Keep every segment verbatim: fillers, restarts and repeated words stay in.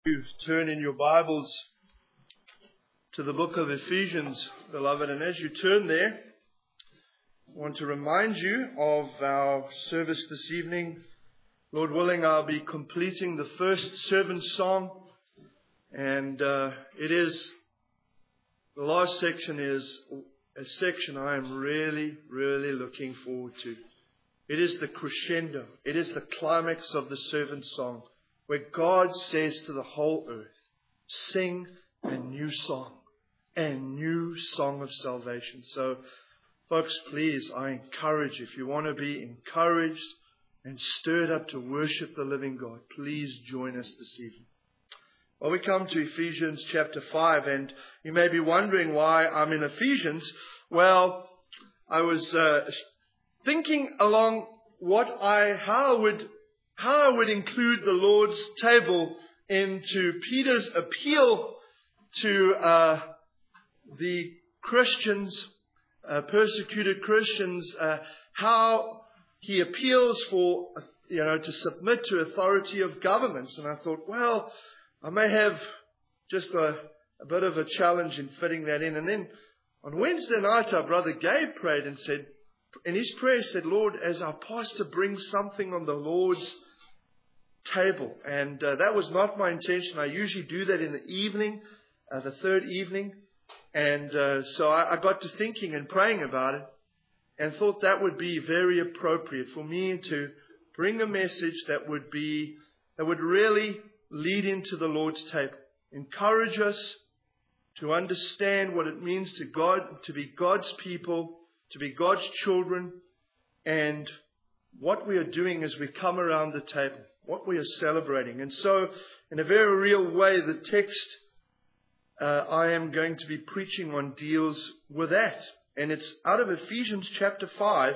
You turn in your Bibles to the book of Ephesians, beloved, and as you turn there, I want to remind you of our service this evening. Lord willing, I'll be completing the first servant song, and uh, it is, the last section is a section I am really, really looking forward to. It is the crescendo, it is the climax of the servant song, where God says to the whole earth, sing a new song, a new song of salvation. So, folks, please, I encourage, if you want to be encouraged and stirred up to worship the living God, please join us this evening. Well, we come to Ephesians chapter five, and you may be wondering why I'm in Ephesians. Well, I was uh, thinking along what I, how I would How I would include the Lord's table into Peter's appeal to uh, the Christians, uh, persecuted Christians, uh, how he appeals for, you know, to submit to authority of governments. And I thought, well, I may have just a, a bit of a challenge in fitting that in. And then on Wednesday night, our brother Gabe prayed and said, in his prayer said, Lord, as our pastor brings something on the Lord's table, and uh, that was not my intention. I usually do that in the evening, uh, the third evening, and uh, so I, I got to thinking and praying about it, and thought that would be very appropriate for me to bring a message that would be that would really lead into the Lord's table, encourage us to understand what it means to God, to be God's people, to be God's children, and what we are doing as we come around the table, what we are celebrating. And so, in a very real way, the text uh, I am going to be preaching on deals with that. And it's out of Ephesians chapter five,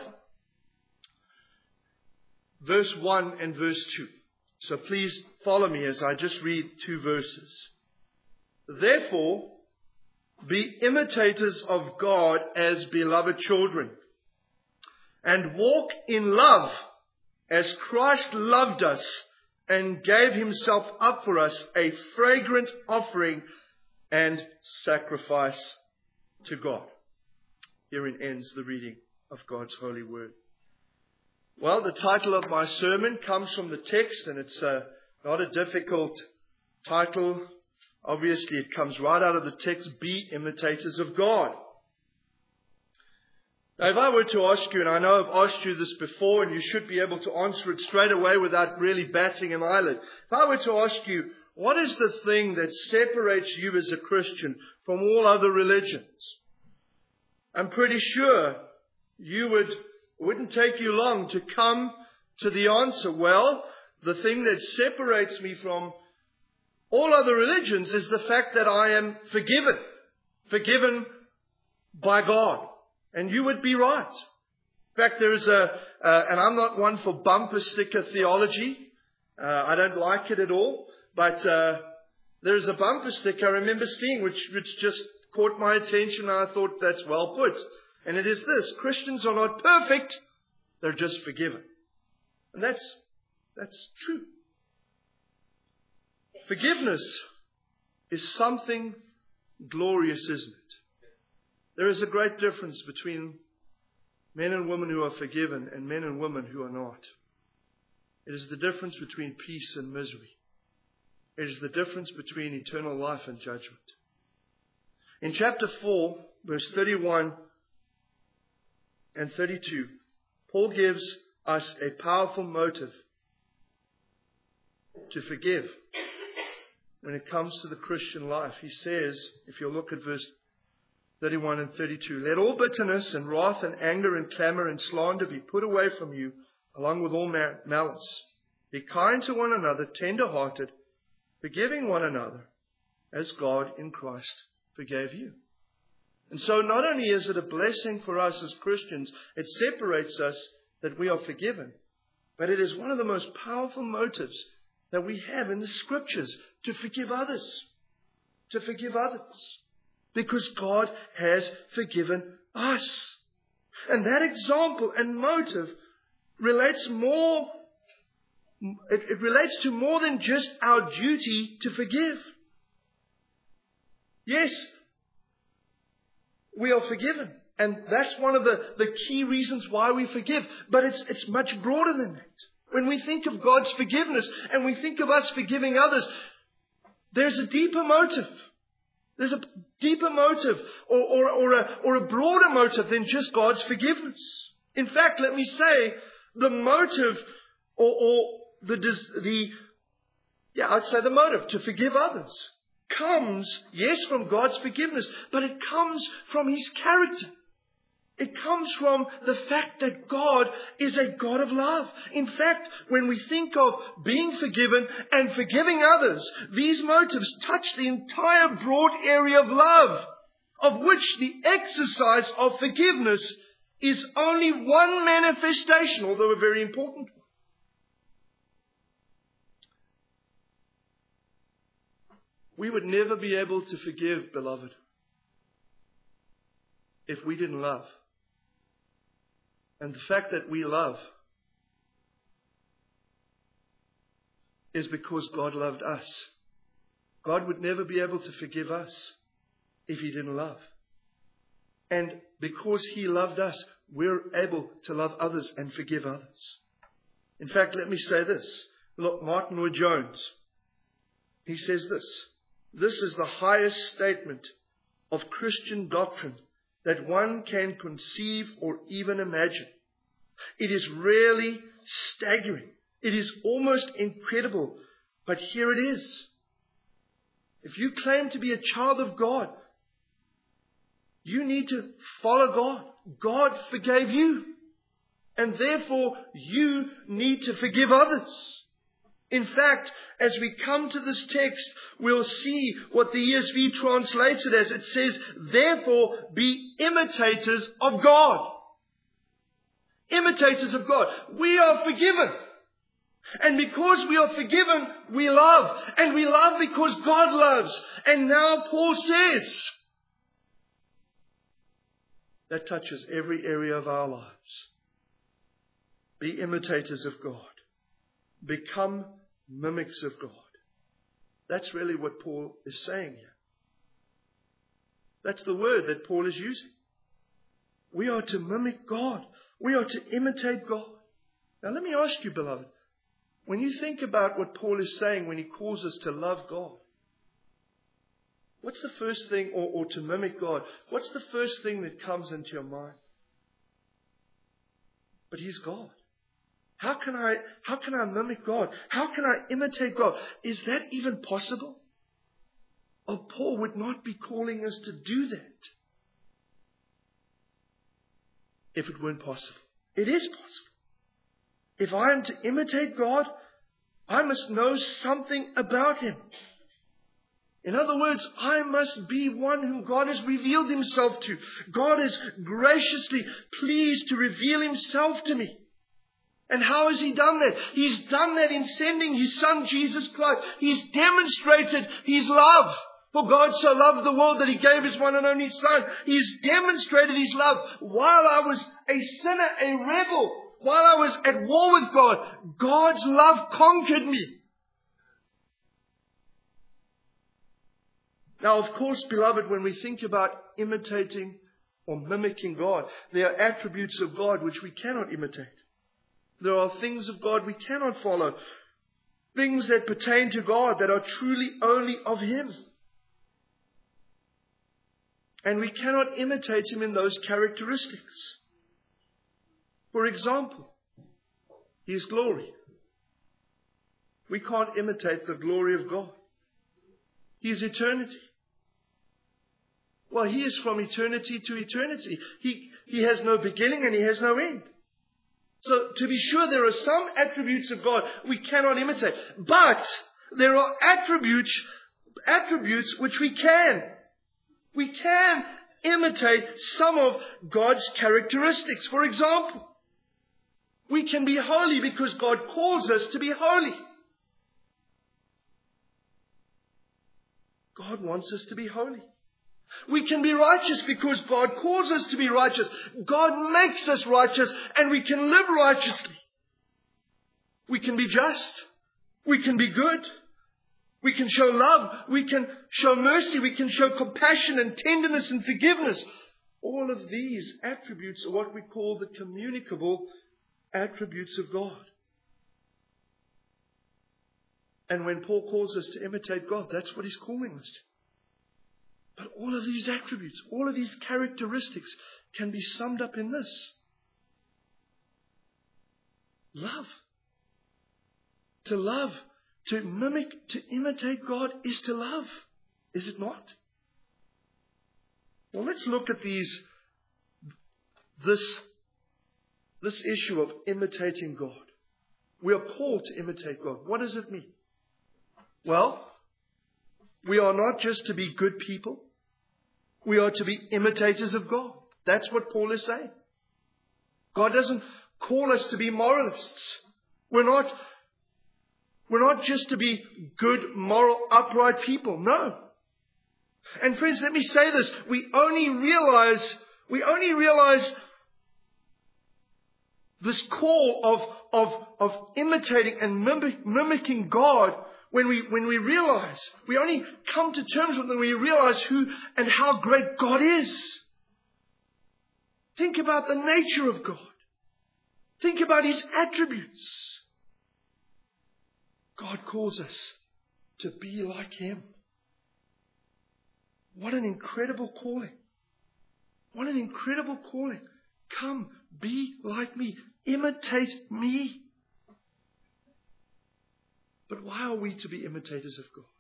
verse one and verse two. So please follow me as I just read two verses. Therefore, be imitators of God as beloved children, and walk in love, as Christ loved us and gave himself up for us, a fragrant offering and sacrifice to God. Herein ends the reading of God's holy word. Well, the title of my sermon comes from the text, and it's uh, not a difficult title. Obviously, it comes right out of the text, be imitators of God. Now, if I were to ask you, and I know I've asked you this before, and you should be able to answer it straight away without really batting an eyelid. If I were to ask you, what is the thing that separates you as a Christian from all other religions? I'm pretty sure you would, it wouldn't take you long to come to the answer. Well, the thing that separates me from all other religions is the fact that I am forgiven. Forgiven by God. And you would be right. In fact, there is a, uh, and I'm not one for bumper sticker theology. Uh, I don't like it at all. But uh, there is a bumper sticker I remember seeing which, which just caught my attention, and I thought that's well put. And it is this: Christians are not perfect, they're just forgiven. And that's, that's true. Forgiveness is something glorious, isn't it? There is a great difference between men and women who are forgiven and men and women who are not. It is the difference between peace and misery. It is the difference between eternal life and judgment. In chapter four, verse thirty-one and thirty-two, Paul gives us a powerful motive to forgive when it comes to the Christian life. He says, if you look at verse thirty-one and thirty-two, let all bitterness and wrath and anger and clamor and slander be put away from you, along with all malice. Be kind to one another, tender-hearted, forgiving one another, as God in Christ forgave you. And so not only is it a blessing for us as Christians, it separates us that we are forgiven, but it is one of the most powerful motives that we have in the Scriptures to forgive others. To forgive others. Because God has forgiven us. And that example and motive relates more it, it relates to more than just our duty to forgive. Yes, we are forgiven. And that's one of the, the key reasons why we forgive. But it's, it's much broader than that. When we think of God's forgiveness and we think of us forgiving others, there's a deeper motive. There's a deeper motive or, or, or, a, or a broader motive than just God's forgiveness. In fact, let me say, the motive or, or the, the, yeah, I'd say the motive to forgive others comes, yes, from God's forgiveness, but it comes from His character. It comes from the fact that God is a God of love. In fact, when we think of being forgiven and forgiving others, these motives touch the entire broad area of love, of which the exercise of forgiveness is only one manifestation, although a very important one. We would never be able to forgive, beloved, if we didn't love. And the fact that we love is because God loved us. God would never be able to forgive us if He didn't love. And because He loved us, we're able to love others and forgive others. In fact, let me say this. Look, Martin Lloyd-Jones, he says this. This is the highest statement of Christian doctrine that one can conceive or even imagine. It is really staggering. It is almost incredible. But here it is. If you claim to be a child of God, you need to follow God. God forgave you. And therefore, you need to forgive others. In fact, as we come to this text, we'll see what the E S V translates it as. It says, therefore, be imitators of God. Imitators of God. We are forgiven. And because we are forgiven, we love. And we love because God loves. And now Paul says, that touches every area of our lives. Be imitators of God. Become mimics of God. That's really what Paul is saying here. That's the word that Paul is using. We are to mimic God. We are to imitate God. Now let me ask you, beloved, when you think about what Paul is saying when he calls us to love God, what's the first thing, or, or to mimic God, what's the first thing that comes into your mind? But He's God. How can I, how can I mimic God? How can I imitate God? Is that even possible? Oh, Paul would not be calling us to do that if it weren't possible. It is possible. If I am to imitate God, I must know something about Him. In other words, I must be one whom God has revealed Himself to. God is graciously pleased to reveal Himself to me. And how has He done that? He's done that in sending His Son, Jesus Christ. He's demonstrated His love. For God so loved the world that He gave His one and only Son. He's demonstrated His love while I was a sinner, a rebel, while I was at war with God. God's love conquered me. Now, of course, beloved, when we think about imitating or mimicking God, there are attributes of God which we cannot imitate. There are things of God we cannot follow. Things that pertain to God that are truly only of Him. And we cannot imitate Him in those characteristics. For example, His glory. We can't imitate the glory of God. His eternity. Well, He is from eternity to eternity. He, he has no beginning and He has no end. So, to be sure, there are some attributes of God we cannot imitate. But there are attributes, attributes which we can. We can imitate some of God's characteristics. For example, we can be holy because God calls us to be holy. God wants us to be holy. We can be righteous because God calls us to be righteous. God makes us righteous and we can live righteously. We can be just. We can be good. We can show love. We can show mercy. We can show compassion and tenderness and forgiveness. All of these attributes are what we call the communicable attributes of God. And when Paul calls us to imitate God, that's what he's calling us to. But all of these attributes, all of these characteristics can be summed up in this. Love. To love, to mimic, to imitate God is to love. Is it not? Well, let's look at these, this, this issue of imitating God. We are called to imitate God. What does it mean? Well, we are not just to be good people. We are to be imitators of God. That's what Paul is saying. God doesn't call us to be moralists. We're not, we're not just to be good, moral, upright people. No. And friends, let me say this. We only realize, we only realize this call of, of, of imitating and mimic, mimicking God when we, when we realize, we only come to terms with it when we realize who and how great God is. Think about the nature of God. Think about His attributes. God calls us to be like Him. What an incredible calling. What an incredible calling. Come, be like me. Imitate me. But why are we to be imitators of God?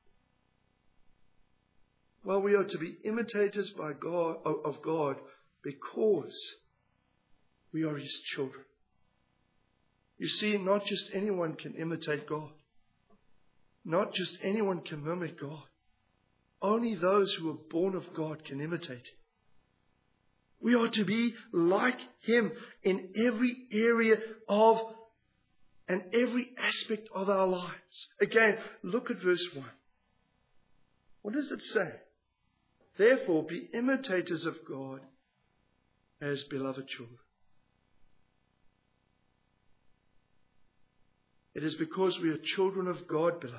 Well, we are to be imitators by God, of God because we are His children. You see, not just anyone can imitate God. Not just anyone can mimic God. Only those who are born of God can imitate Him. We are to be like Him in every area of and every aspect of our lives. Again, look at verse one. What does it say? Therefore, be imitators of God as beloved children. It is because we are children of God, beloved,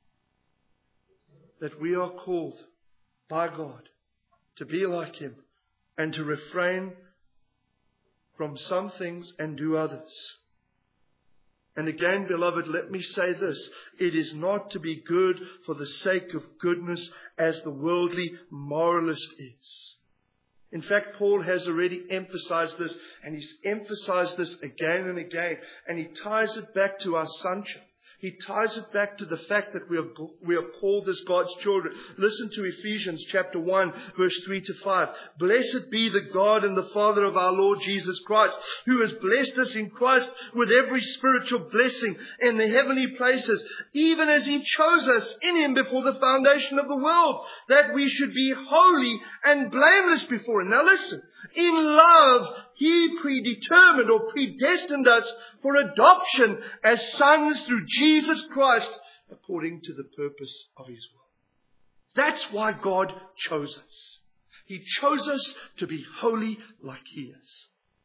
that we are called by God to be like Him and to refrain from some things and do others. And again, beloved, let me say this. It is not to be good for the sake of goodness as the worldly moralist is. In fact, Paul has already emphasized this, and he's emphasized this again and again, and he ties it back to our sonship. He ties it back to the fact that we are, we are called as God's children. Listen to Ephesians chapter one, verse three to five. Blessed be the God and the Father of our Lord Jesus Christ, who has blessed us in Christ with every spiritual blessing in the heavenly places, even as He chose us in Him before the foundation of the world, that we should be holy and blameless before Him. Now listen, in love, He predetermined or predestined us for adoption as sons through Jesus Christ, according to the purpose of His will. That's why God chose us. He chose us to be holy like He is.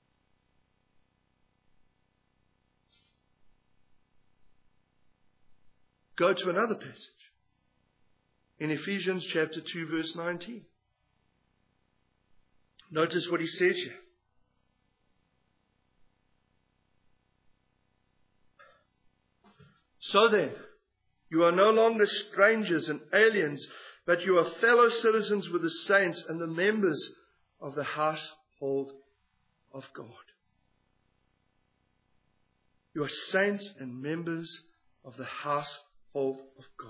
Go to another passage. In Ephesians chapter two, verse nineteen. Notice what he says here. So then, you are no longer strangers and aliens, but you are fellow citizens with the saints and the members of the household of God. You are saints and members of the household of God.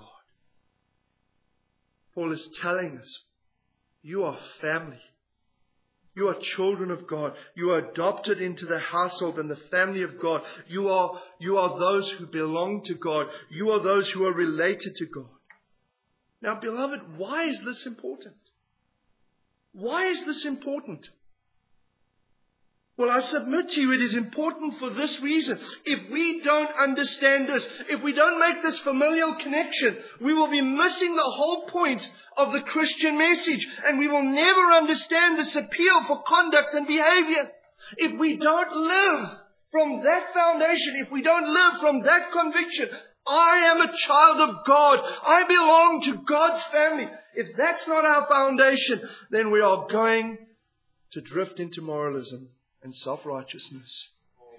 Paul is telling us, you are family. You are children of God. You are adopted into the household and the family of God. You are, you are those who belong to God. You are those who are related to God. Now, beloved, why is this important? Why is this important? Well, I submit to you it is important for this reason. If we don't understand this, if we don't make this familial connection, we will be missing the whole point of the Christian message, and we will never understand this appeal for conduct and behavior. If we don't live From that foundation, if we don't live from that conviction, I am a child of God. I belong to God's family. If that's not our foundation, then we are going to drift into moralism and self-righteousness.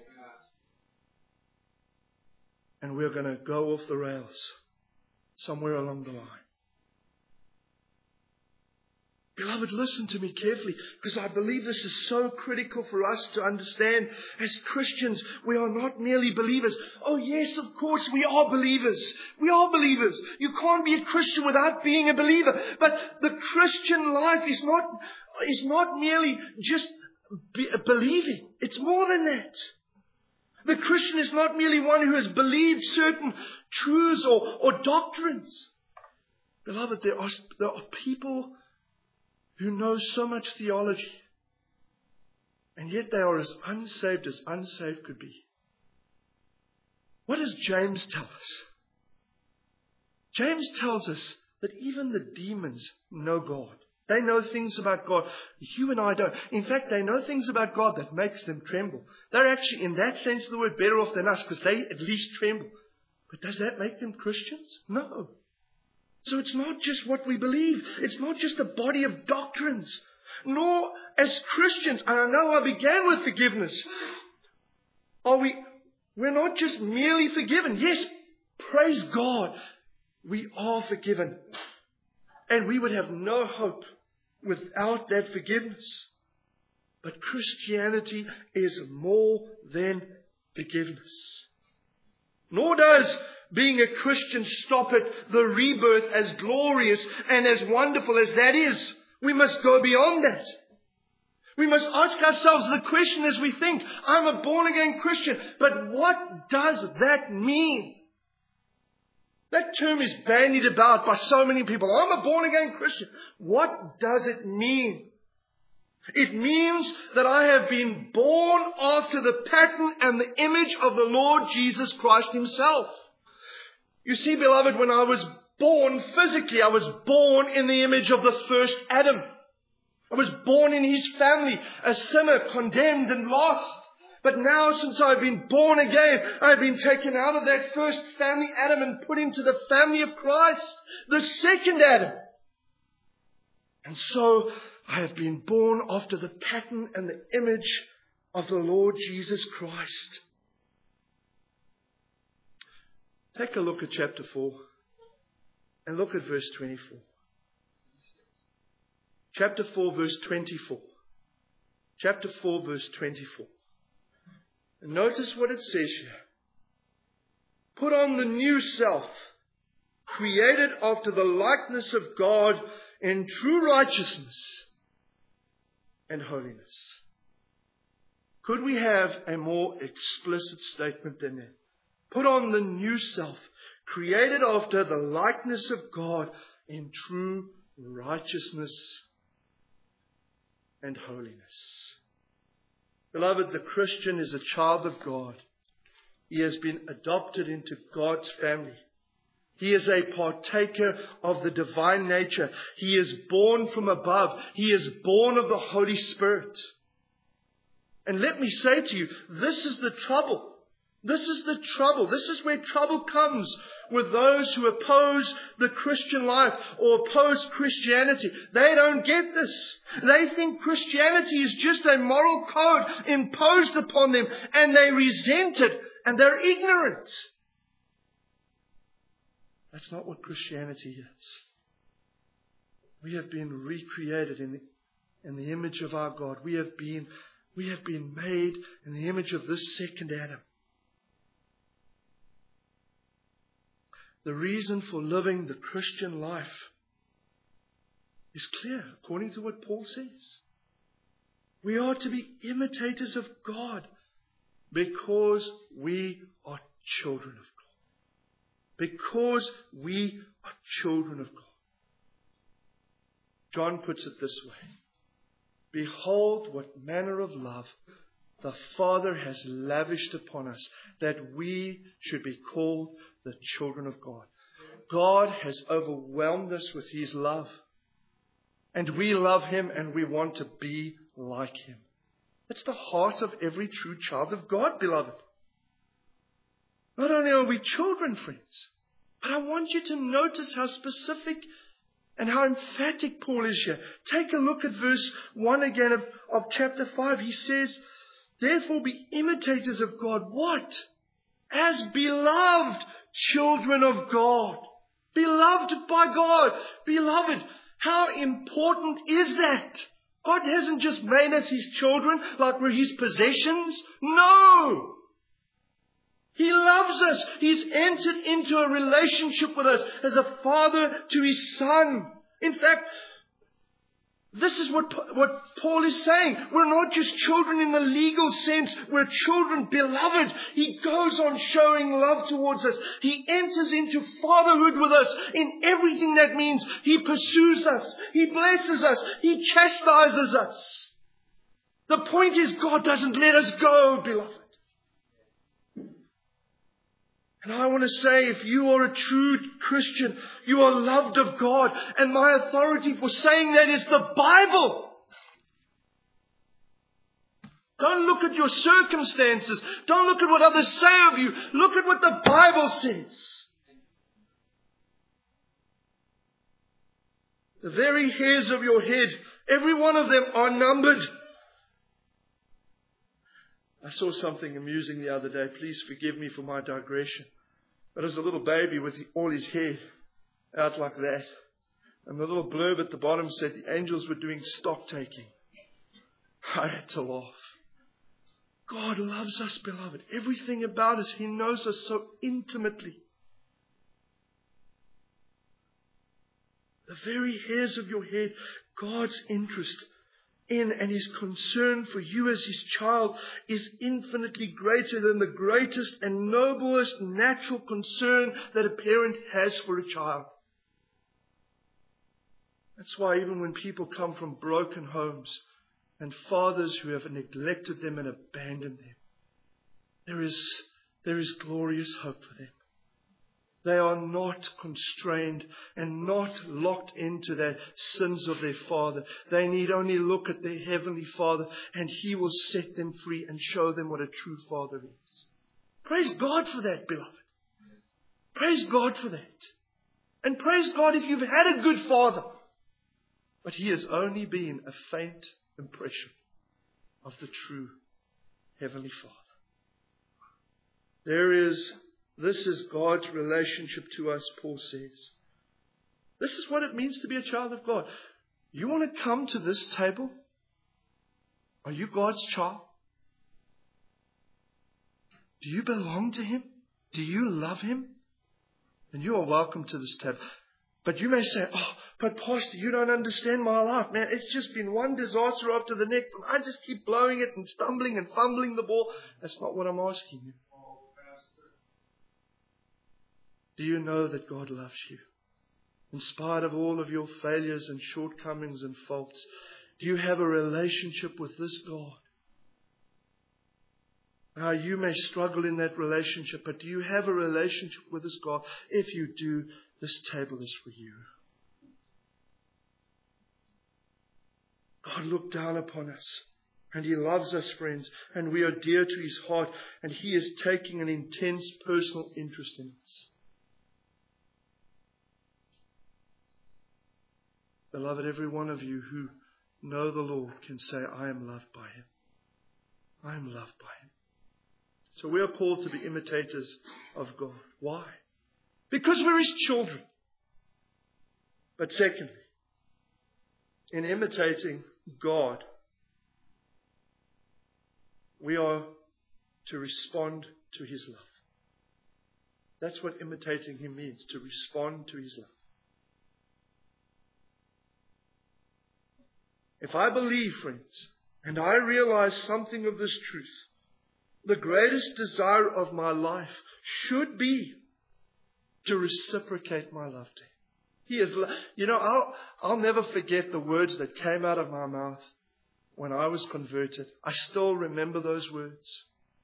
And we're going to go off the rails somewhere along the line. Beloved, listen to me carefully, because I believe this is so critical for us to understand. As Christians, we are not merely believers. Oh yes, of course, we are believers. We are believers. You can't be a Christian without being a believer. But the Christian life is not, is not merely just be, believing. It's more than that. The Christian is not merely one who has believed certain truths or, or doctrines. Beloved, there are, there are people who know so much theology, and yet they are as unsaved as unsaved could be. What does James tell us? James tells us that even the demons know God. They know things about God you and I don't. In fact, they know things about God that makes them tremble. They're actually, in that sense of the word, better off than us, because they at least tremble. But does that make them Christians? No. So it's not just what we believe. It's not just a body of doctrines. Nor as Christians, and I know I began with forgiveness, are we, we're not just merely forgiven. Yes, praise God, we are forgiven. And we would have no hope without that forgiveness. But Christianity is more than forgiveness. Nor does being a Christian stop at the rebirth, as glorious and as wonderful as that is. We must go beyond that. We must ask ourselves the question as we think, I'm a born-again Christian, but what does that mean? That term is bandied about by so many people. I'm a born-again Christian. What does it mean? It means that I have been born after the pattern and the image of the Lord Jesus Christ Himself. You see, beloved, when I was born physically, I was born in the image of the first Adam. I was born in his family, a sinner, condemned and lost. But now, since I've been born again, I've been taken out of that first family, Adam, and put into the family of Christ, the second Adam. And so, I have been born after the pattern and the image of the Lord Jesus Christ. Take a look at chapter four and look at verse twenty-four. Chapter four, verse twenty-four. Chapter four, verse twenty-four. And notice what it says here. Put on the new self, created after the likeness of God in true righteousness and holiness. Could we have a more explicit statement than that? Put on the new self, created after the likeness of God in true righteousness and holiness. Beloved, the Christian is a child of God. He has been adopted into God's family. He is a partaker of the divine nature. He is born from above. He is born of the Holy Spirit. And let me say to you, this is the trouble. This is the trouble. This is where trouble comes with those who oppose the Christian life or oppose Christianity. They don't get this. They think Christianity is just a moral code imposed upon them, and they resent it, and they're ignorant. That's not what Christianity is. We have been recreated in the, in the image of our God. We have been, we have been made in the image of this second Adam. The reason for living the Christian life is clear, according to what Paul says. We are to be imitators of God because we are children of God. Because we are children of God. John puts it this way. Behold what manner of love the Father has lavished upon us, that we should be called the children of God. God has overwhelmed us with His love. And we love Him and we want to be like Him. It's the heart of every true child of God, beloved. Not only are we children, friends, but I want you to notice how specific and how emphatic Paul is here. Take a look at verse one again of, of chapter five. He says, therefore be imitators of God. What? As beloved children of God. Beloved by God. Beloved, how important is that? God hasn't just made us His children like we're His possessions. No! He loves us. He's entered into a relationship with us as a father to His Son. In fact, this is what, what Paul is saying. We're not just children in the legal sense. We're children beloved. He goes on showing love towards us. He enters into fatherhood with us in everything that means. He pursues us. He blesses us. He chastises us. The point is, God doesn't let us go, beloved. And I want to say, if you are a true Christian, you are loved of God. And my authority for saying that is the Bible. Don't look at your circumstances. Don't look at what others say of you. Look at what the Bible says. The very hairs of your head, every one of them are numbered. I saw something amusing the other day. Please forgive me for my digression. But as a little baby with all his hair out like that. And the little blurb at the bottom said the angels were doing stock taking. I had to laugh. God loves us, beloved. Everything about us, He knows us so intimately. The very hairs of your head, God's interest in and His concern for you as His child is infinitely greater than the greatest and noblest natural concern that a parent has for a child. That's why even when people come from broken homes and fathers who have neglected them and abandoned them, there is, there is glorious hope for them. They are not constrained and not locked into the sins of their father. They need only look at their heavenly Father and He will set them free and show them what a true father is. Praise God for that, beloved. Praise God for that. And praise God if you've had a good father. But he has only been a faint impression of the true heavenly Father. There is This is God's relationship to us, Paul says. This is what it means to be a child of God. You want to come to this table? Are you God's child? Do you belong to Him? Do you love Him? Then you are welcome to this table. But you may say, oh, but Pastor, you don't understand my life, man. It's just been one disaster after the next, and I just keep blowing it and stumbling and fumbling the ball. That's not what I'm asking you. Do you know that God loves you? In spite of all of your failures and shortcomings and faults, do you have a relationship with this God? Now, you may struggle in that relationship, but do you have a relationship with this God? If you do, this table is for you. God looked down upon us, and He loves us, friends, and we are dear to His heart, and He is taking an intense personal interest in us. Beloved, every one of you who know the Lord can say, I am loved by Him. I am loved by Him. So we are called to be imitators of God. Why? Because we're His children. But secondly, in imitating God, we are to respond to His love. That's what imitating Him means, to respond to His love. If I believe, friends, and I realize something of this truth, the greatest desire of my life should be to reciprocate my love to Him. He is, you know, I'll, I'll never forget the words that came out of my mouth when I was converted. I still remember those words.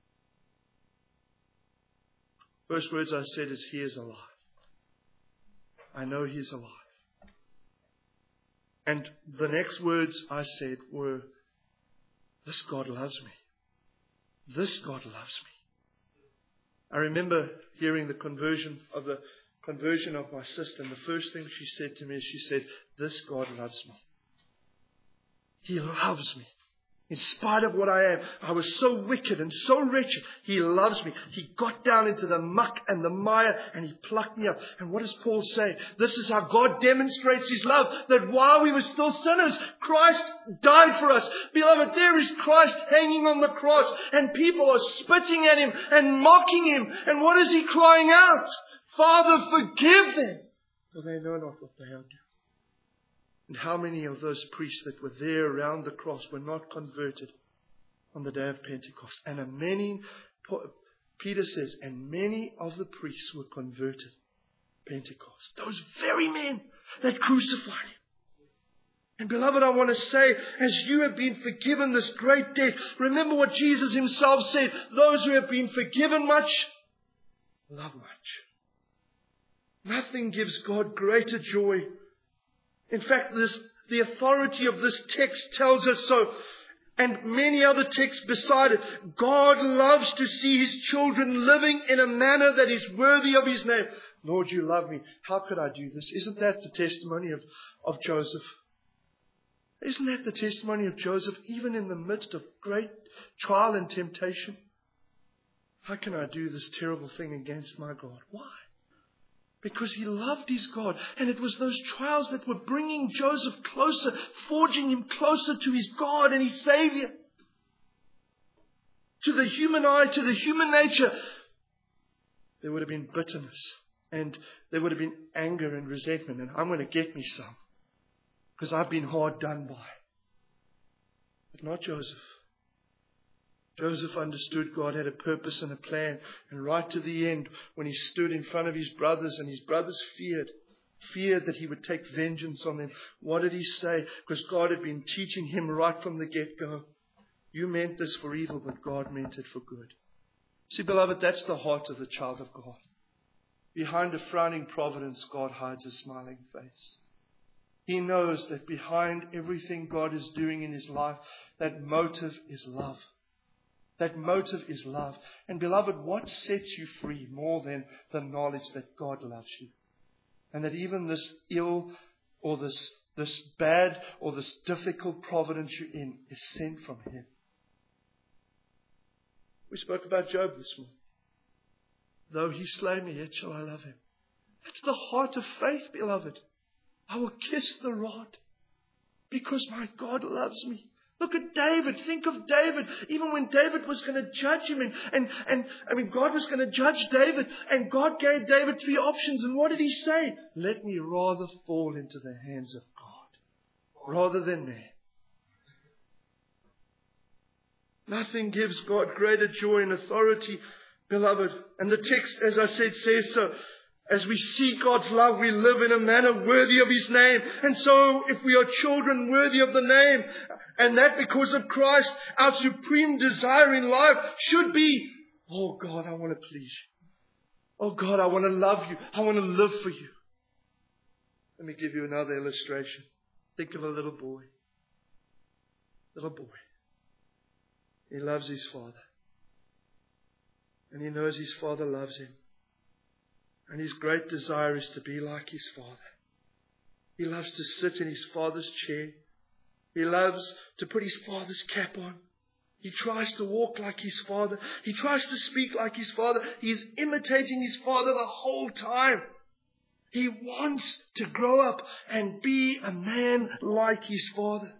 First words I said is, He is alive. I know He's alive. And the next words I said were, this God loves me. This God loves me. I remember hearing the conversion of the conversion of my sister, and the first thing she said to me is she said, this God loves me. He loves me. In spite of what I am, I was so wicked and so wretched. He loves me. He got down into the muck and the mire and He plucked me up. And what does Paul say? This is how God demonstrates His love. That while we were still sinners, Christ died for us. Beloved, there is Christ hanging on the cross and people are spitting at Him and mocking Him. And what is He crying out? Father, forgive them, for they know not what they are doing. And how many of those priests that were there around the cross were not converted on the day of Pentecost? And a many, Peter says, and many of the priests were converted Pentecost. Those very men that crucified Him. And beloved, I want to say, as you have been forgiven this great debt, remember what Jesus Himself said, those who have been forgiven much, love much. Nothing gives God greater joy. In fact, this, the authority of this text tells us so, and many other texts beside it. God loves to see His children living in a manner that is worthy of His name. Lord, you love me. How could I do this? Isn't that the testimony of, of Joseph? Isn't that the testimony of Joseph, even in the midst of great trial and temptation? How can I do this terrible thing against my God? Why? Because he loved his God. And it was those trials that were bringing Joseph closer, forging him closer to his God and his Savior. To the human eye, to the human nature, there would have been bitterness. And there would have been anger and resentment. And I'm going to get me some. Because I've been hard done by. But not Joseph. Joseph understood God had a purpose and a plan. And right to the end, when he stood in front of his brothers and his brothers feared, feared that he would take vengeance on them, what did he say? Because God had been teaching him right from the get-go. You meant this for evil, but God meant it for good. See, beloved, that's the heart of the child of God. Behind a frowning providence, God hides a smiling face. He knows that behind everything God is doing in his life, that motive is love. That motive is love. And beloved, what sets you free more than the knowledge that God loves you? And that even this ill or this, this bad or this difficult providence you're in is sent from Him. We spoke about Job this morning. Though he slay me, yet shall I love him. That's the heart of faith, beloved. I will kiss the rod because my God loves me. Look at David. Think of David. Even when David was going to judge him. And, and, and I mean, God was going to judge David. And God gave David three options. And what did He say? Let me rather fall into the hands of God rather than man. Nothing gives God greater joy and authority, beloved. And the text, as I said, says so. As we see God's love, we live in a manner worthy of His name. And so, if we are children worthy of the name, and that because of Christ, our supreme desire in life should be, oh God, I want to please you. Oh God, I want to love you. I want to live for you. Let me give you another illustration. Think of a little boy. Little boy. He loves his father. And he knows his father loves him. And his great desire is to be like his father. He loves to sit in his father's chair. He loves to put his father's cap on. He tries to walk like his father. He tries to speak like his father. He is imitating his father the whole time. He wants to grow up and be a man like his father.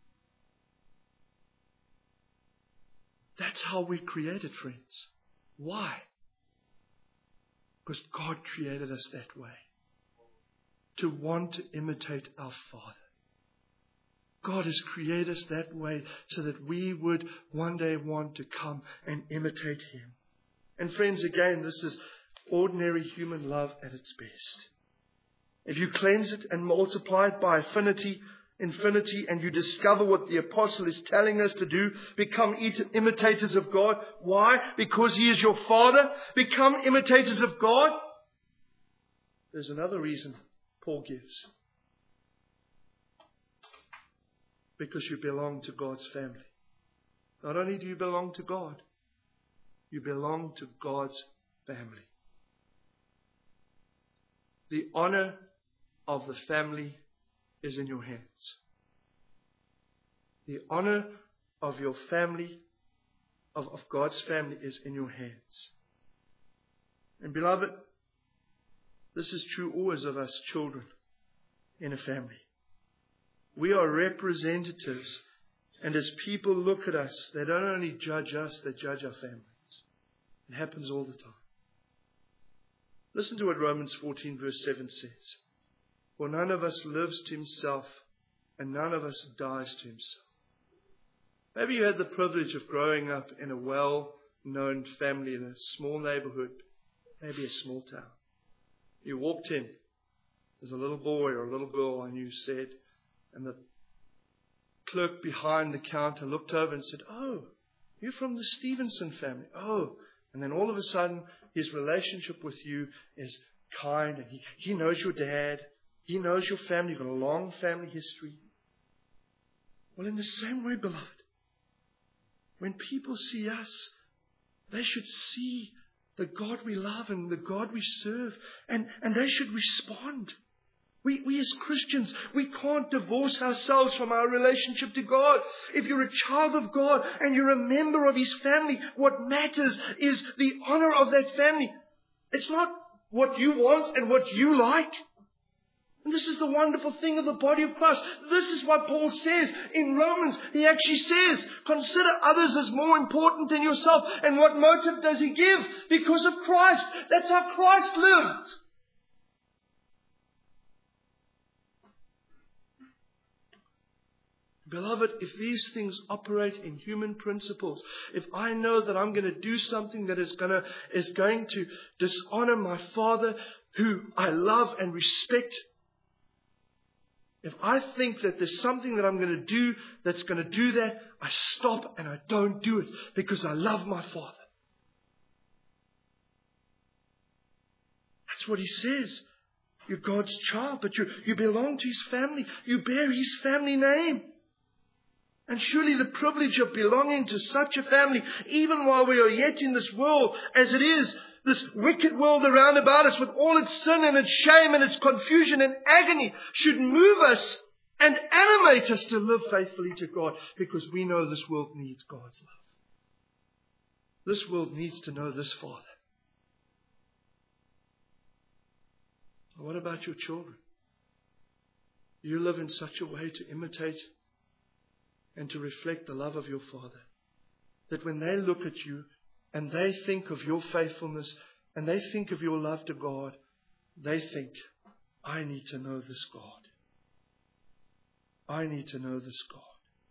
That's how we created, friends. Why? Because God created us that way. To want to imitate our Father. God has created us that way so that we would one day want to come and imitate Him. And friends, again, this is ordinary human love at its best. If you cleanse it and multiply it by affinity, infinity, and you discover what the apostle is telling us to do, become imitators of God. Why? Because He is your Father. Become imitators of God. There's another reason Paul gives. Because you belong to God's family. Not only do you belong to God, you belong to God's family. The honor of the family is in your hands. The honor of your family, of, of God's family, is in your hands. And beloved, this is true always of us children in a family. We are representatives, and as people look at us, they don't only judge us, they judge our families. It happens all the time. Listen to what Romans fourteen verse seven says. For none of us lives to himself, and none of us dies to himself. Maybe you had the privilege of growing up in a well-known family in a small neighborhood, maybe a small town. You walked in, there's a little boy or a little girl, and you said, and the clerk behind the counter looked over and said, "Oh, you're from the Stevenson family. Oh." And then all of a sudden, his relationship with you is kind, and he, he knows your dad. He knows your family. You've got a long family history. Well, in the same way, beloved, when people see us, they should see the God we love and the God we serve, and, and they should respond. We, we as Christians, we can't divorce ourselves from our relationship to God. If you're a child of God and you're a member of His family, what matters is the honor of that family. It's not what you want and what you like. And this is the wonderful thing of the body of Christ. This is what Paul says in Romans. He actually says, consider others as more important than yourself. And what motive does he give? Because of Christ. That's how Christ lived. Beloved, if these things operate in human principles, if I know that I'm going to do something that is going to, is going to dishonor my Father, who I love and respect, if I think that there's something that I'm going to do that's going to do that, I stop and I don't do it because I love my Father. That's what he says. You're God's child, but you, you belong to His family. You bear His family name. And surely the privilege of belonging to such a family, even while we are yet in this world, as it is, this wicked world around about us with all its sin and its shame and its confusion and agony, should move us and animate us to live faithfully to God, because we know this world needs God's love. This world needs to know this Father. So what about your children? You live in such a way to imitate and to reflect the love of your Father, that when they look at you and they think of your faithfulness and they think of your love to God, they think, I need to know this God. I need to know this God.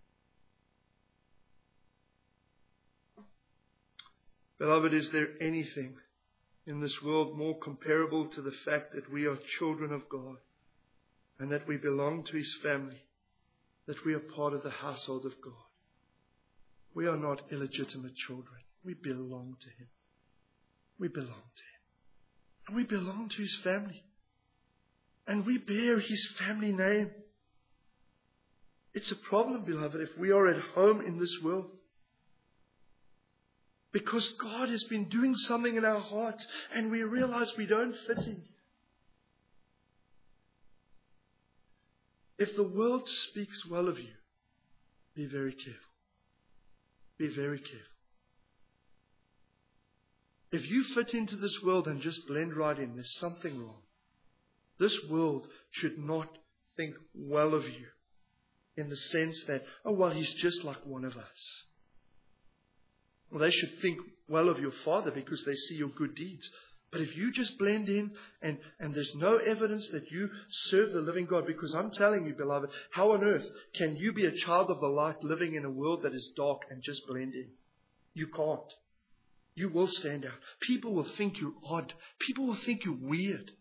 Beloved, is there anything in this world more comparable to the fact that we are children of God and that we belong to His family, that we are part of the household of God? We are not illegitimate children. We belong to Him. We belong to Him. And we belong to His family. And we bear His family name. It's a problem, beloved, if we are at home in this world, because God has been doing something in our hearts and we realize we don't fit in. If the world speaks well of you, be very careful. Be very careful. If you fit into this world and just blend right in, there's something wrong. This world should not think well of you in the sense that, oh, well, he's just like one of us. Well, they should think well of your Father because they see your good deeds. But if you just blend in and, and there's no evidence that you serve the living God, because I'm telling you, beloved, how on earth can you be a child of the light living in a world that is dark and just blend in? You can't. You will stand out. People will think you're odd. People will think you're weird.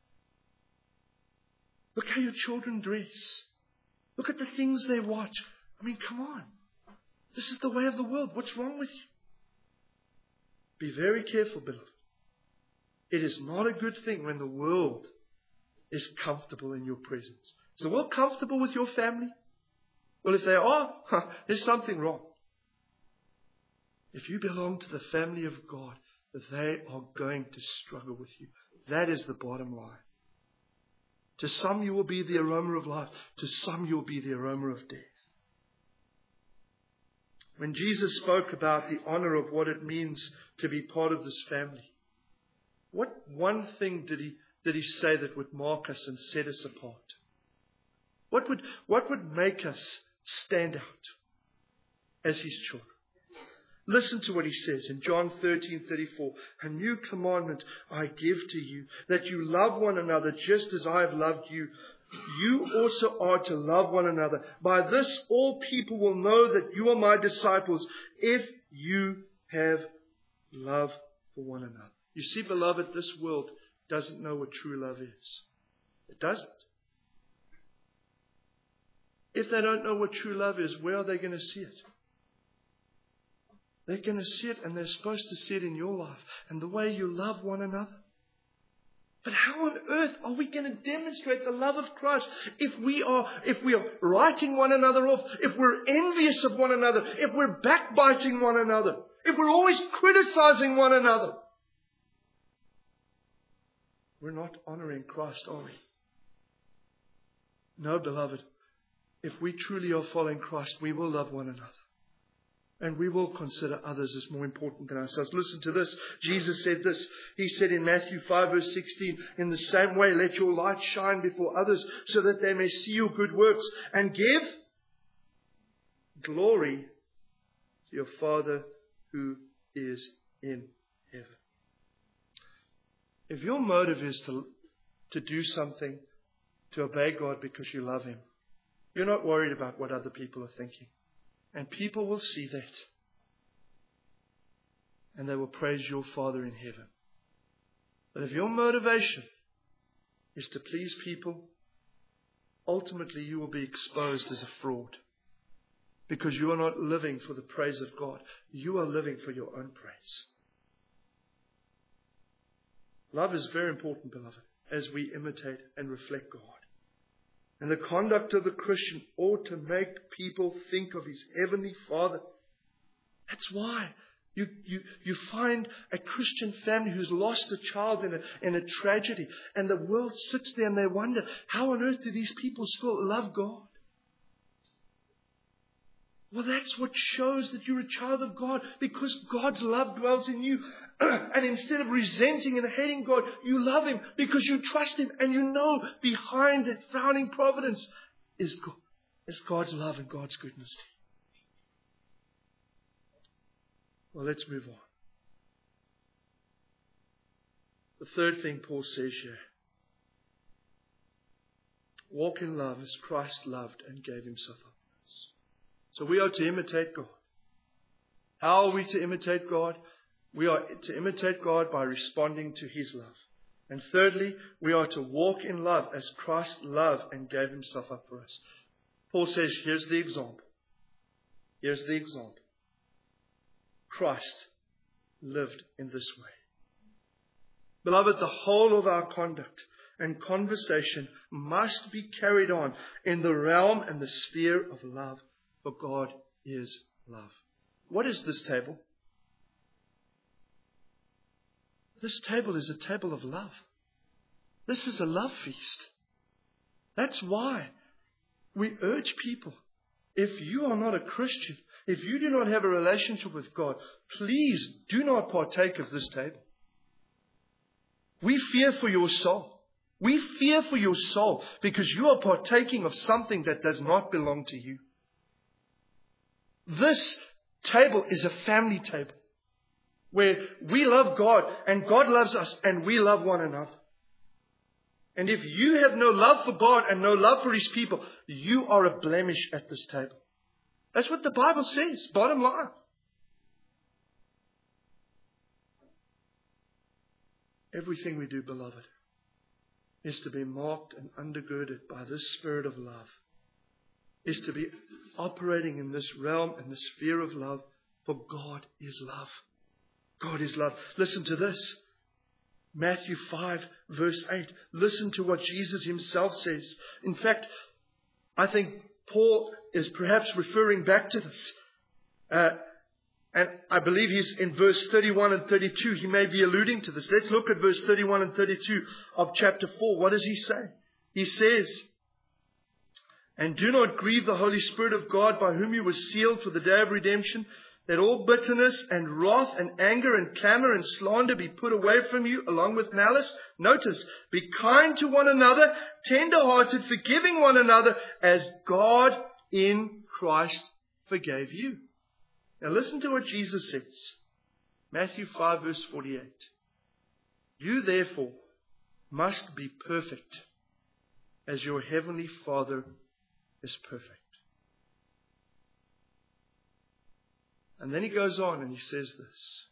Look how your children dress. Look at the things they watch. I mean, come on. This is the way of the world. What's wrong with you? Be very careful, beloved. It is not a good thing when the world is comfortable in your presence. Is the world comfortable with your family? Well, if they are, there's something wrong. if you belong to the family of God, they are going to struggle with you. That is the bottom line. To some you will be the aroma of life. To some you will be the aroma of death. When Jesus spoke about the honor of what it means to be part of this family, what one thing did he, did he say that would mark us and set us apart? What would, what would make us stand out as His children? Listen to what He says in John thirteen thirty-four. A new commandment I give to you, that you love one another just as I have loved you. You also are to love one another. By this all people will know that you are my disciples, if you have love for one another. You see, beloved, this world doesn't know what true love is. It doesn't. If they don't know what true love is, where are they going to see it? They're going to see it, and they're supposed to see it in your life and the way you love one another. But how on earth are we going to demonstrate the love of Christ if we are, if we are writing one another off, if we're envious of one another, if we're backbiting one another, if we're always criticizing one another? We're not honoring Christ, are we? No, beloved. If we truly are following Christ, we will love one another. And we will consider others as more important than ourselves. Listen to this. Jesus said this. He said in Matthew five verse sixteen, in the same way, let your light shine before others so that they may see your good works and give glory to your Father who is in heaven. If your motive is to, to do something, to obey God because you love Him, you're not worried about what other people are thinking. And people will see that. And they will praise your Father in heaven. But if your motivation is to please people, ultimately you will be exposed as a fraud. Because you are not living for the praise of God. You are living for your own praise. Love is very important, beloved, as we imitate and reflect God. And the conduct of the Christian ought to make people think of his heavenly Father. That's why you, you, you find a Christian family who's lost a child in a, in a tragedy. And the world sits there and they wonder, how on earth do these people still love God? Well, that's what shows that you're a child of God, because God's love dwells in you. And instead of resenting and hating God, you love Him because you trust Him and you know behind that frowning providence is, God, is God's love and God's goodness to you. Well, let's move on. The third thing Paul says here. Walk in love as Christ loved and gave Himself up. So we are to imitate God. How are we to imitate God? We are to imitate God by responding to His love. And thirdly, we are to walk in love as Christ loved and gave Himself up for us. Paul says, here's the example. Here's the example. Christ lived in this way. Beloved, the whole of our conduct and conversation must be carried on in the realm and the sphere of love. For God is love. What is this table? This table is a table of love. This is a love feast. That's why we urge people, if you are not a Christian, if you do not have a relationship with God, please do not partake of this table. We fear for your soul. We fear for your soul because you are partaking of something that does not belong to you. This table is a family table where we love God and God loves us and we love one another. And if you have no love for God and no love for His people, you are a blemish at this table. That's what the Bible says, bottom line. Everything we do, beloved, is to be marked and undergirded by this spirit of love. Is to be operating in this realm and the sphere of love, for God is love. God is love. Listen to this. Matthew five verse eight. Listen to what Jesus Himself says. In fact, I think Paul is perhaps referring back to this. Uh, And I believe he's in verse thirty-one and thirty-two. He may be alluding to this. Let's look at verse thirty-one and thirty-two of chapter four. What does he say? He says, "And do not grieve the Holy Spirit of God, by whom you were sealed for the day of redemption. Let all bitterness and wrath and anger and clamor and slander be put away from you, along with malice." Notice, be kind to one another, tender-hearted, forgiving one another, as God in Christ forgave you. Now listen to what Jesus says. Matthew five verse forty-eight. "You therefore must be perfect, as your heavenly Father is perfect." And then he goes on and he says this,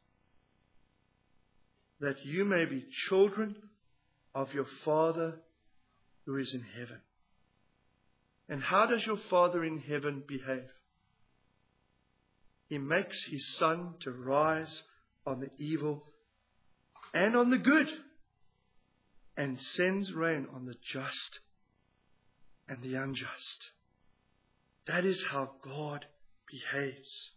"that you may be children of your Father who is in heaven." And how does your Father in heaven behave? He makes his sun to rise on the evil and on the good, and sends rain on the just and the unjust. That is how God behaves.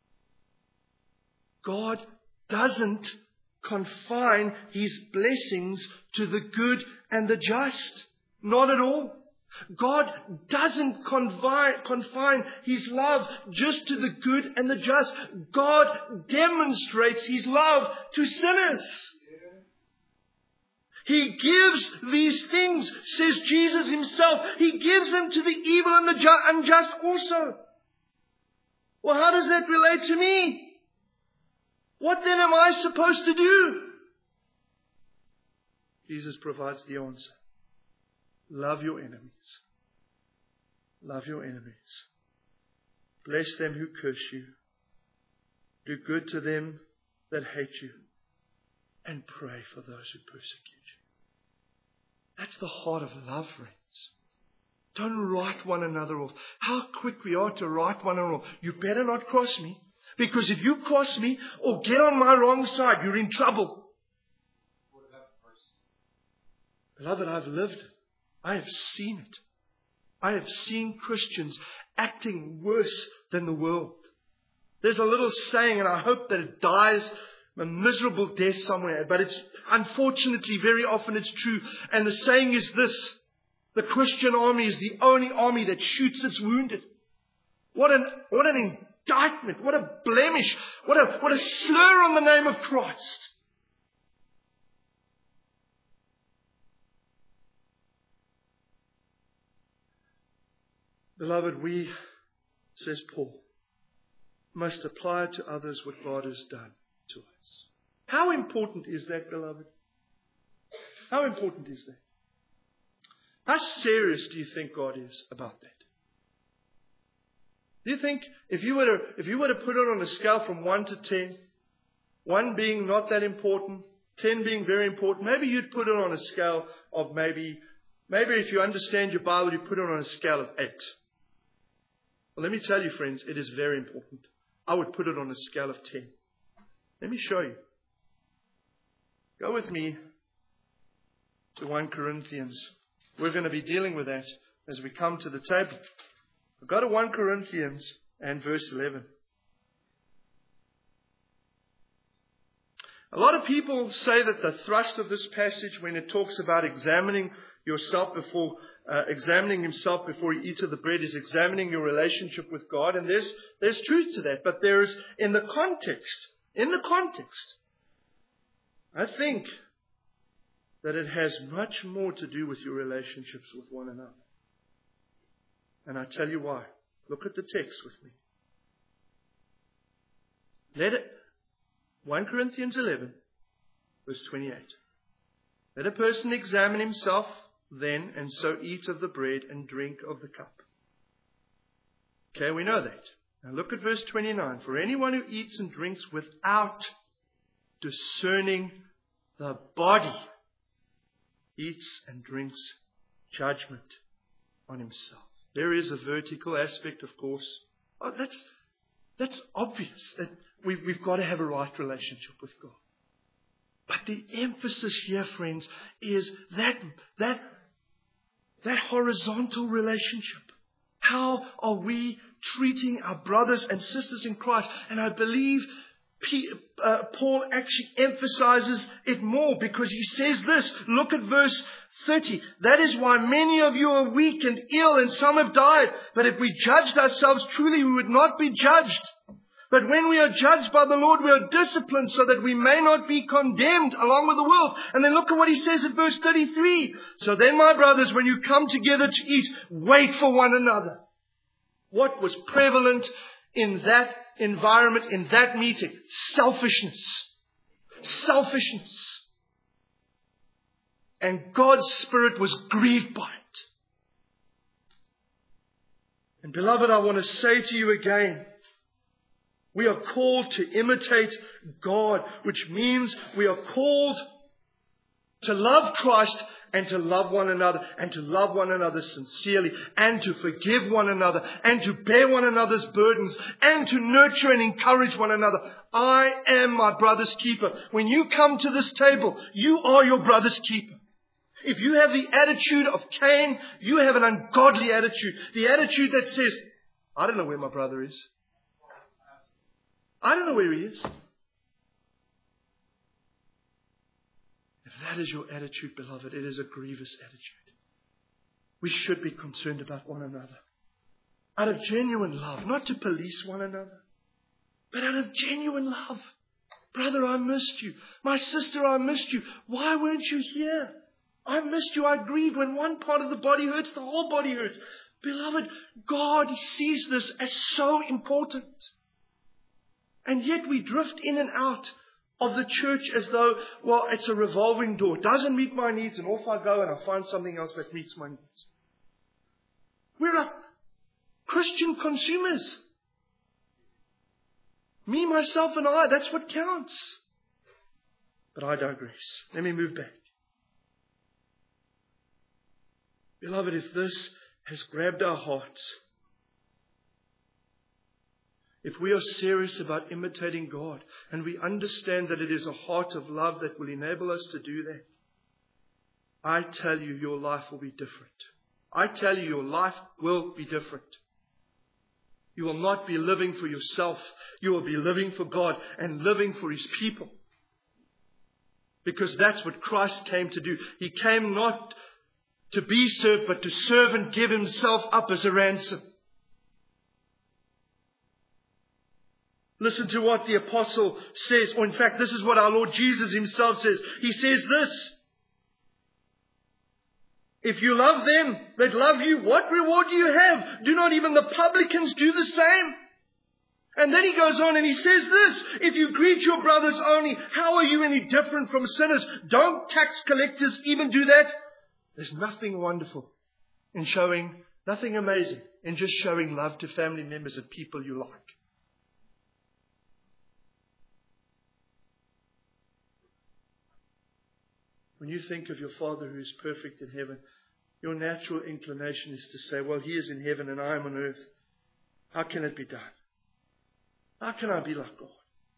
God doesn't confine his blessings to the good and the just. Not at all. God doesn't confine, confine his love just to the good and the just. God demonstrates his love to sinners. He gives these things, says Jesus himself. He gives them to the evil and the ju- unjust also. Well, how does that relate to me? What then am I supposed to do? Jesus provides the answer. Love your enemies. Love your enemies. Bless them who curse you. Do good to them that hate you. And pray for those who persecute you. That's the heart of love, friends. Don't write one another off. How quick we are to write one another off. You better not cross me. Because if you cross me or get on my wrong side, you're in trouble. Beloved, I've lived it. I have seen it. I have seen Christians acting worse than the world. There's a little saying, and I hope that it dies a miserable death somewhere, but it's unfortunately very often it's true. And the saying is this: the Christian army is the only army that shoots its wounded. What an what an indictment, what a blemish, what a what a slur on the name of Christ. Beloved, we, says Paul, must apply to others what God has done to us. How important is that, beloved? How important is that? How serious do you think God is about that? Do you think if you were to, if you were to put it on a scale from one to ten, one being not that important, ten being very important, maybe you'd put it on a scale of maybe, maybe if you understand your Bible, you put it on a scale of eight. Well, let me tell you, friends, it is very important. I would put it on a scale of ten. Let me show you. Go with me to First Corinthians. We're going to be dealing with that as we come to the table. We've got to First Corinthians and verse eleven. A lot of people say that the thrust of this passage, when it talks about examining yourself before, uh, examining himself before he eats of the bread, is examining your relationship with God. And there's, there's truth to that. But there is, in the context, in the context, I think that it has much more to do with your relationships with one another. And I tell you why. Look at the text with me. Let it, First Corinthians eleven, verse twenty-eight. Let a person examine himself then, and so eat of the bread and drink of the cup. Okay, we know that. Now look at verse twenty-nine. For anyone who eats and drinks without discerning the body eats and drinks judgment on himself. There is a vertical aspect, of course. Oh, that's that's obvious that we, we've got to have a right relationship with God. But the emphasis here, friends, is that that that horizontal relationship. How are we treating our brothers and sisters in Christ? And I believe P, uh, Paul actually emphasizes it more, because he says this. Look at verse thirty. That is why many of you are weak and ill, and some have died. But if we judged ourselves truly, we would not be judged. But when we are judged by the Lord, we are disciplined so that we may not be condemned along with the world. And then look at what he says in verse thirty-three. So then, my brothers, when you come together to eat, wait for one another. What was prevalent in that environment, in that meeting? Selfishness. Selfishness. And God's Spirit was grieved by it. And beloved, I want to say to you again, we are called to imitate God, which means we are called to love Christ and to love one another, and to love one another sincerely, and to forgive one another, and to bear one another's burdens, and to nurture and encourage one another. I am my brother's keeper. When you come to this table, you are your brother's keeper. If you have the attitude of Cain, you have an ungodly attitude. The attitude that says, I don't know where my brother is. I don't know where he is. If that is your attitude, beloved, it is a grievous attitude. We should be concerned about one another. Out of genuine love, not to police one another, but out of genuine love. Brother, I missed you. My sister, I missed you. Why weren't you here? I missed you. I grieved. When one part of the body hurts, the whole body hurts. Beloved, God sees this as so important. And yet we drift in and out of the church as though, well, it's a revolving door. It doesn't meet my needs, and off I go and I find something else that meets my needs. We're like Christian consumers. Me, myself, and I, that's what counts. But I digress. Let me move back. Beloved, if this has grabbed our hearts, if we are serious about imitating God, and we understand that it is a heart of love that will enable us to do that, I tell you, your life will be different. I tell you, your life will be different. You will not be living for yourself. You will be living for God and living for His people. Because that's what Christ came to do. He came not to be served, but to serve and give Himself up as a ransom. Listen to what the apostle says, or in fact, this is what our Lord Jesus Himself says. He says this: if you love them that love you, what reward do you have? Do not even the publicans do the same? And then he goes on and he says this: if you greet your brothers only, how are you any different from sinners? Don't tax collectors even do that? There's nothing wonderful in showing, nothing amazing in just showing love to family members and people you like. When you think of your Father who is perfect in heaven, your natural inclination is to say, well, He is in heaven and I am on earth. How can it be done? How can I be like God?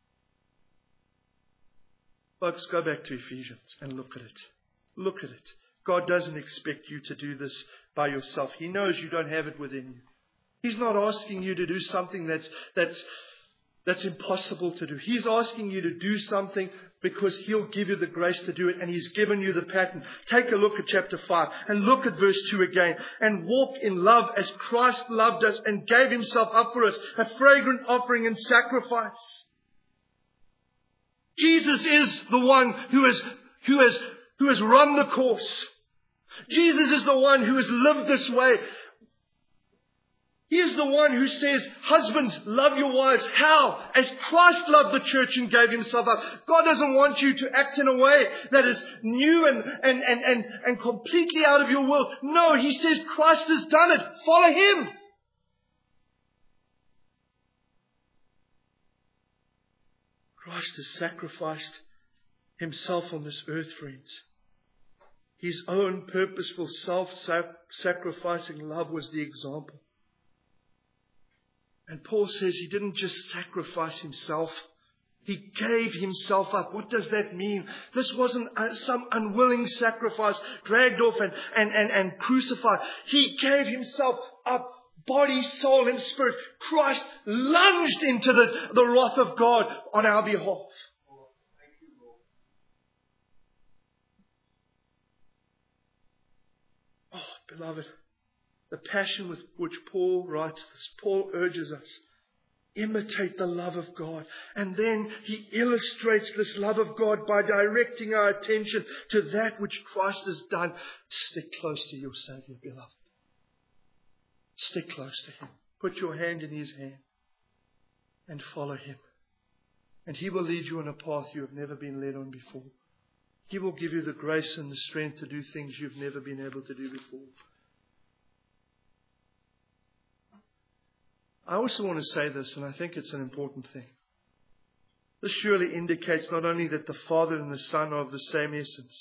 Folks, go back to Ephesians and look at it. Look at it. God doesn't expect you to do this by yourself. He knows you don't have it within you. He's not asking you to do something that's, that's, that's impossible to do. He's asking you to do something because He'll give you the grace to do it, and He's given you the pattern. Take a look at chapter five and look at verse two again. And walk in love as Christ loved us and gave Himself up for us, a fragrant offering and sacrifice. Jesus is the one who has, who has, who has run the course. Jesus is the one who has lived this way. He is the one who says, husbands, love your wives. How? As Christ loved the church and gave Himself up. God doesn't want you to act in a way that is new and, and, and, and, and completely out of your world. No, He says Christ has done it. Follow Him. Christ has sacrificed Himself on this earth, friends. His own purposeful self-sacrificing love was the example. And Paul says He didn't just sacrifice Himself. He gave Himself up. What does that mean? This wasn't some unwilling sacrifice, dragged off and, and, and, and crucified. He gave Himself up body, soul, and spirit, Christ lunged into the, the wrath of God on our behalf. Oh, beloved, the passion with which Paul writes this, Paul urges us, imitate the love of God. And then he illustrates this love of God by directing our attention to that which Christ has done. Stick close to your Savior, beloved. Stick close to Him. Put your hand in His hand and follow Him. And He will lead you on a path you have never been led on before. He will give you the grace and the strength to do things you've never been able to do before. I also want to say this, and I think it's an important thing. This surely indicates not only that the Father and the Son are of the same essence.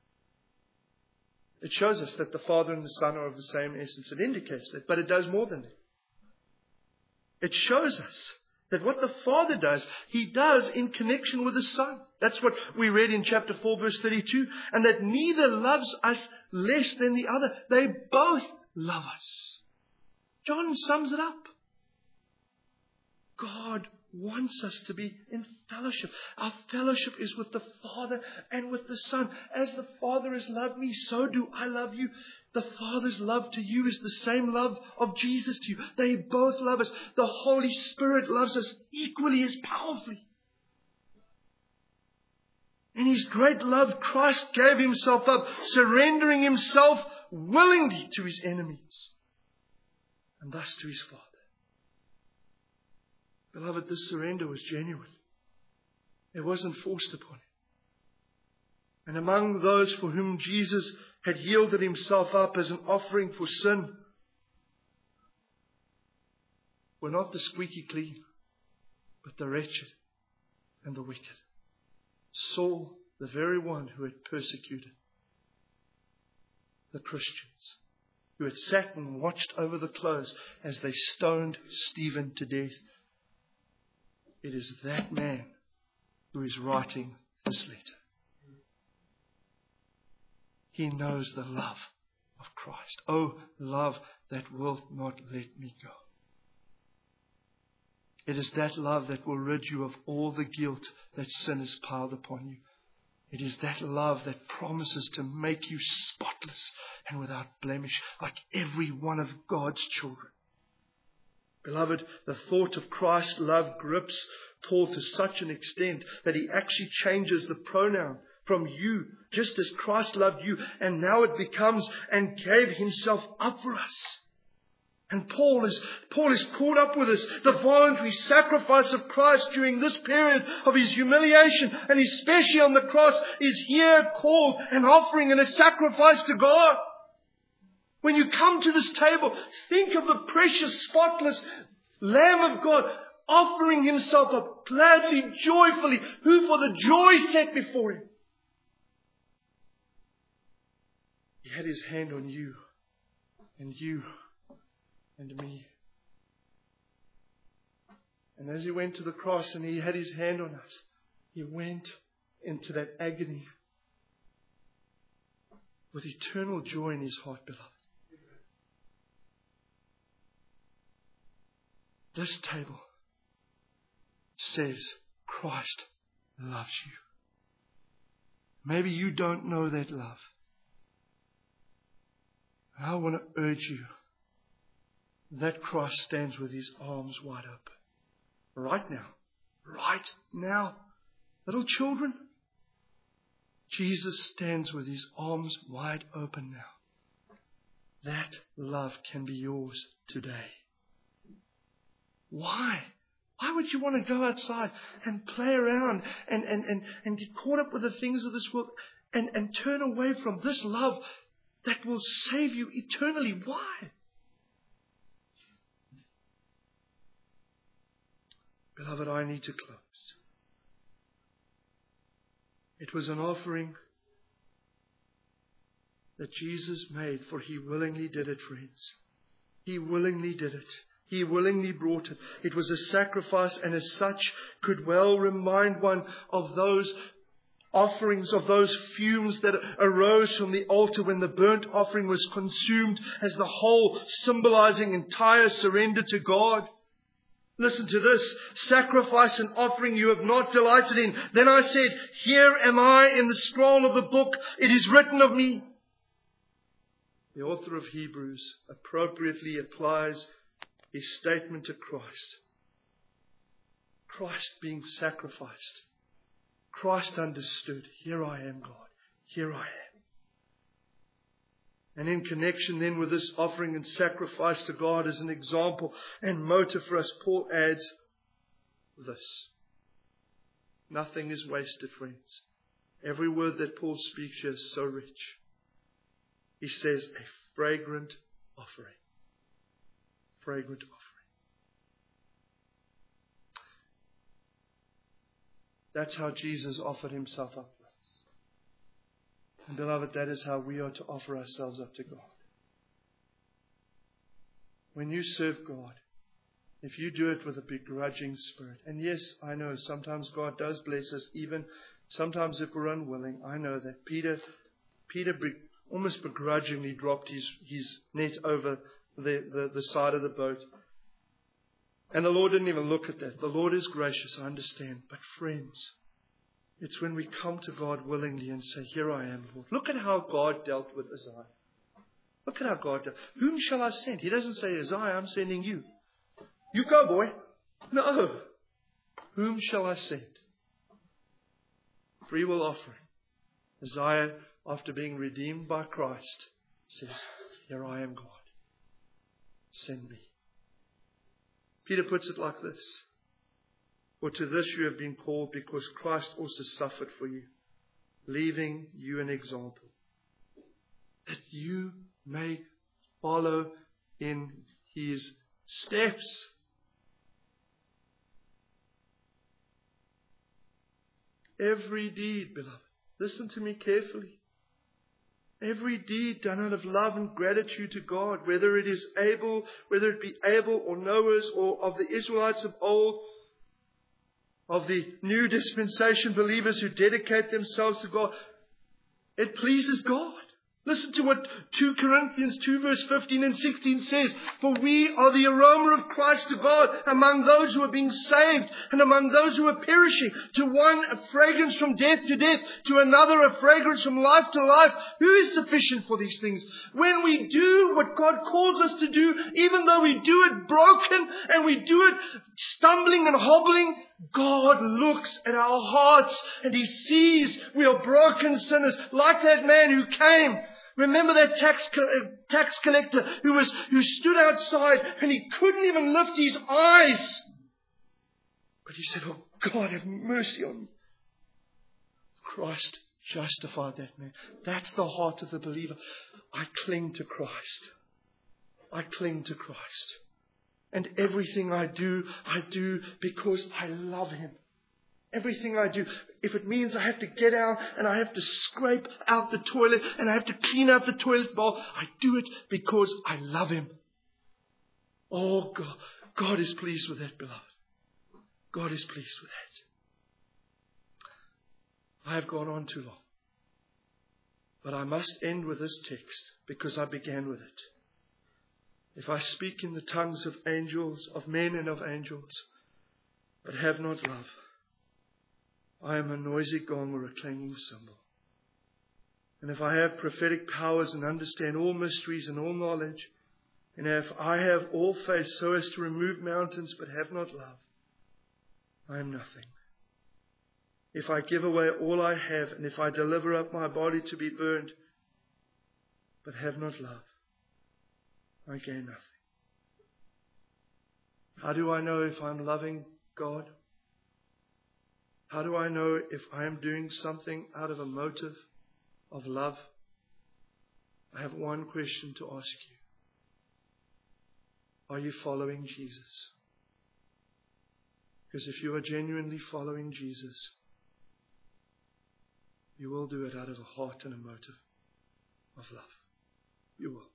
It shows us that the Father and the Son are of the same essence. It indicates that, but it does more than that. It shows us that what the Father does, He does in connection with the Son. That's what we read in chapter four, verse thirty-two. And that neither loves us less than the other. They both love us. John sums it up. God wants us to be in fellowship. Our fellowship is with the Father and with the Son. As the Father has loved me, so do I love you. The Father's love to you is the same love of Jesus to you. They both love us. The Holy Spirit loves us equally as powerfully. In His great love, Christ gave Himself up, surrendering Himself willingly to His enemies, and thus to His Father. Beloved, this surrender was genuine. It wasn't forced upon Him. And among those for whom Jesus had yielded Himself up as an offering for sin were not the squeaky clean, but the wretched and the wicked. Saul, the very one who had persecuted the Christians, who had sat and watched over the clothes as they stoned Stephen to death. It is that man who is writing this letter. He knows the love of Christ. Oh, love that wilt not let me go. It is that love that will rid you of all the guilt that sin has piled upon you. It is that love that promises to make you spotless and without blemish, like every one of God's children. Beloved, the thought of Christ's love grips Paul to such an extent that he actually changes the pronoun from you, just as Christ loved you, and now it becomes and gave Himself up for us. And Paul is, Paul is caught up with this, the voluntary sacrifice of Christ during this period of His humiliation, and especially on the cross, is here called an offering and a sacrifice to God. When you come to this table, think of the precious, spotless Lamb of God offering Himself up gladly, joyfully, who for the joy set before Him. He had His hand on you and you and me. And as He went to the cross and He had His hand on us, He went into that agony with eternal joy in His heart, beloved. This table says Christ loves you. Maybe you don't know that love. I want to urge you that Christ stands with His arms wide open. Right now. Right now. Little children, Jesus stands with His arms wide open now. That love can be yours today. Why? Why would you want to go outside and play around and, and, and, and get caught up with the things of this world and, and turn away from this love that will save you eternally? Why? Beloved, I need to close. It was an offering that Jesus made, for He willingly did it, friends. He willingly did it. He willingly brought it. It was a sacrifice, and as such could well remind one of those offerings of those fumes that arose from the altar when the burnt offering was consumed as the whole, symbolizing entire surrender to God. Listen to this. Sacrifice and offering you have not delighted in. Then I said, here am I in the scroll of the book. It is written of me. The author of Hebrews appropriately applies his statement to Christ. Christ being sacrificed. Christ understood. Here I am, God. Here I am. And in connection then with this offering and sacrifice to God as an example and motive for us, Paul adds this. Nothing is wasted, friends. Every word that Paul speaks here is so rich. He says a fragrant offering. Fragrant offering. That's how Jesus offered himself up for us. And beloved, that is how we are to offer ourselves up to God. When you serve God, if you do it with a begrudging spirit, and yes, I know sometimes God does bless us, even sometimes if we're unwilling. I know that Peter, Peter be, almost begrudgingly dropped his, his net over the, the, the side of the boat. And the Lord didn't even look at that. The Lord is gracious, I understand. But friends, it's when we come to God willingly and say, here I am, Lord. Look at how God dealt with Isaiah. Look at how God dealt. Whom shall I send? He doesn't say, Isaiah, I'm sending you. You go, boy. No. Whom shall I send? Free will offering. Isaiah, after being redeemed by Christ, says, here I am, God. Send me. Peter puts it like this. For to this you have been called, because Christ also suffered for you, leaving you an example, that you may follow in his steps. Every deed, beloved, listen to me carefully. Every deed done out of love and gratitude to God, whether it is Abel, whether it be Abel or Noah's or of the Israelites of old, of the new dispensation believers who dedicate themselves to God, it pleases God. Listen to what two Corinthians two verse fifteen and sixteen says. For we are the aroma of Christ to God among those who are being saved and among those who are perishing. To one a fragrance from death to death, to another a fragrance from life to life. Who is sufficient for these things? When we do what God calls us to do, even though we do it broken and we do it stumbling and hobbling, God looks at our hearts and He sees we are broken sinners, like that man who came. Remember that tax tax collector who was who stood outside and he couldn't even lift his eyes. But he said, oh God, have mercy on me. Christ justified that man. That's the heart of the believer. I cling to Christ. I cling to Christ. And everything I do, I do because I love Him. Everything I do, if it means I have to get out and I have to scrape out the toilet and I have to clean out the toilet bowl, I do it because I love Him. Oh God, God is pleased with that, beloved. God is pleased with that. I have gone on too long. But I must end with this text because I began with it. If I speak in the tongues of angels, of men and of angels, but have not love, I am a noisy gong or a clanging cymbal. And if I have prophetic powers and understand all mysteries and all knowledge, and if I have all faith so as to remove mountains but have not love, I am nothing. If I give away all I have, and if I deliver up my body to be burned, but have not love, I gain nothing. How do I know if I'm loving God? How do I know if I am doing something out of a motive of love? I have one question to ask you. Are you following Jesus? Because if you are genuinely following Jesus, you will do it out of a heart and a motive of love. You will.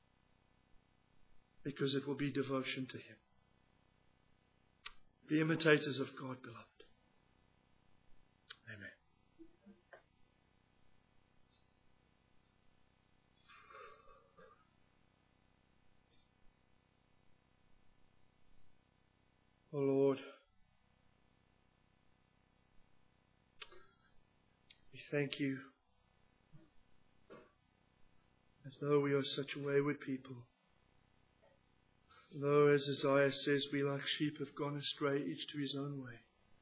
Because it will be devotion to Him. Be imitators of God, beloved. Amen. thank you that though we are such wayward people, though, as Isaiah says, we like sheep have gone astray, each to his own way,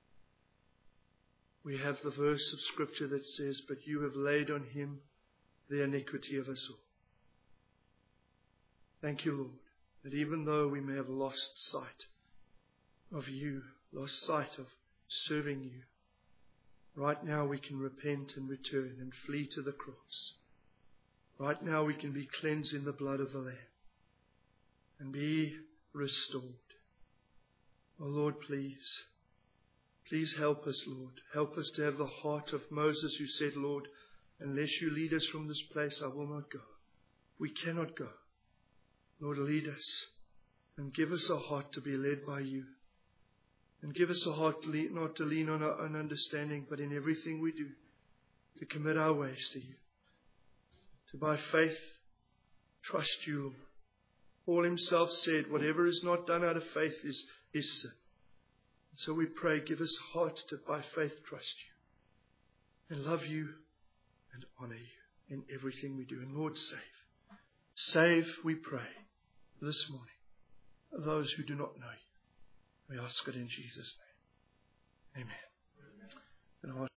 we have the verse of Scripture that says, but you have laid on him the iniquity of us all. Thank you, Lord, that even though we may have lost sight of you, lost sight of serving you, right now we can repent and return and flee to the cross. Right now we can be cleansed in the blood of the Lamb and be restored. Oh Lord, please, please help us, Lord. Help us to have the heart of Moses, who said, Lord, unless you lead us from this place, I will not go. We cannot go. Lord, lead us and give us a heart to be led by you. And give us a heart not to lean on our own understanding, but in everything we do, to commit our ways to you. To by faith trust you, Lord. Paul himself said, whatever is not done out of faith is, is sin. And so we pray, give us hearts to by faith trust you and love you and honor you in everything we do. And Lord, save. Save, we pray, this morning, those who do not know you. We ask it in Jesus' name. Amen. And